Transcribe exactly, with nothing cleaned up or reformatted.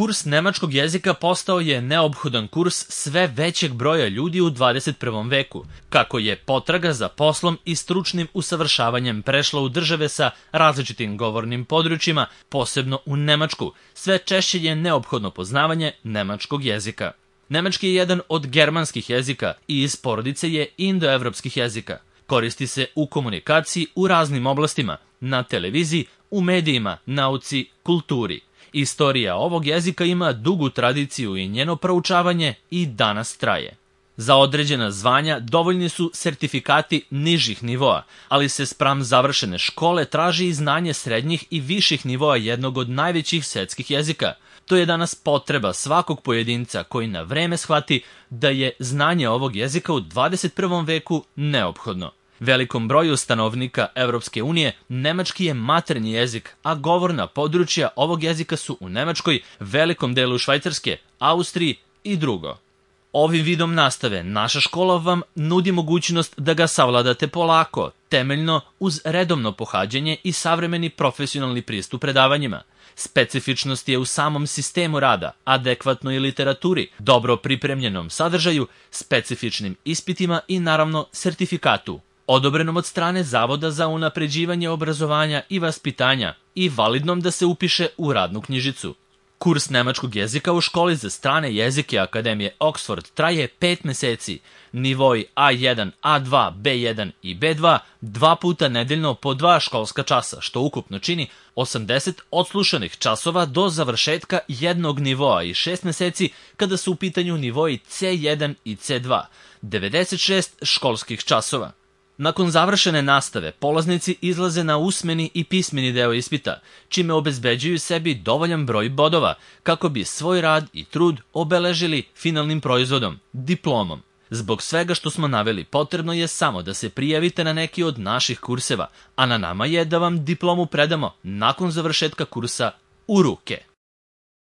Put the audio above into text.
Kurs nemačkog jezika postao je neophodan kurs sve većeg broja ljudi u dvadeset prvom veku, kako je potraga za poslom i stručnim usavršavanjem prešla u države sa različitim govornim područjima, posebno u Nemačku. Sve češće je neophodno poznavanje nemačkog jezika. Nemački je jedan od germanskih jezika i iz porodice je indoevropskih jezika. Koristi se u komunikaciji u raznim oblastima, na televiziji, u medijima, nauci, kulturi. Istorija ovog jezika ima dugu tradiciju i njeno proučavanje i danas traje. Za određena zvanja dovoljni su sertifikati nižih nivoa, ali se spram završene škole traži i znanje srednjih i viših nivoa jednog od najvećih svetskih jezika. To je danas potreba svakog pojedinca koji na vreme shvati da je znanje ovog jezika u dvadeset prvom veku neophodno. Velikom broju stanovnika Evropske unije nemački je maternji jezik, a govorna područja ovog jezika su u Nemačkoj, velikom delu Švajcarske, Austriji i drugo. Ovim vidom nastave naša škola vam nudi mogućnost da ga savladate polako, temeljno uz redovno pohađanje i savremeni profesionalni pristup predavanjima. Specifičnost je u samom sistemu rada, adekvatnoj literaturi, dobro pripremljenom sadržaju, specifičnim ispitima i naravno sertifikatu, odobrenom od strane Zavoda za unapređivanje obrazovanja i vaspitanja i validnom da se upiše u radnu knjižicu. Kurs nemačkog jezika u školi za strane jezike Akademije Oxford traje pet meseci, nivoi A jedan, A dva, B jedan i B dva, dva puta nedeljno po dva školska časa, što ukupno čini osamdeset odslušanih časova do završetka jednog nivoa i šest meseci kada su u pitanju nivoi C jedan i C dva, devedeset šest školskih časova. Nakon završene nastave, polaznici izlaze na usmeni i pismeni deo ispita, čime obezbeđuju sebi dovoljan broj bodova, kako bi svoj rad i trud obeležili finalnim proizvodom, diplomom. Zbog svega što smo naveli, potrebno je samo da se prijavite na neki od naših kurseva, a na nama je da vam diplomu predamo nakon završetka kursa u ruke.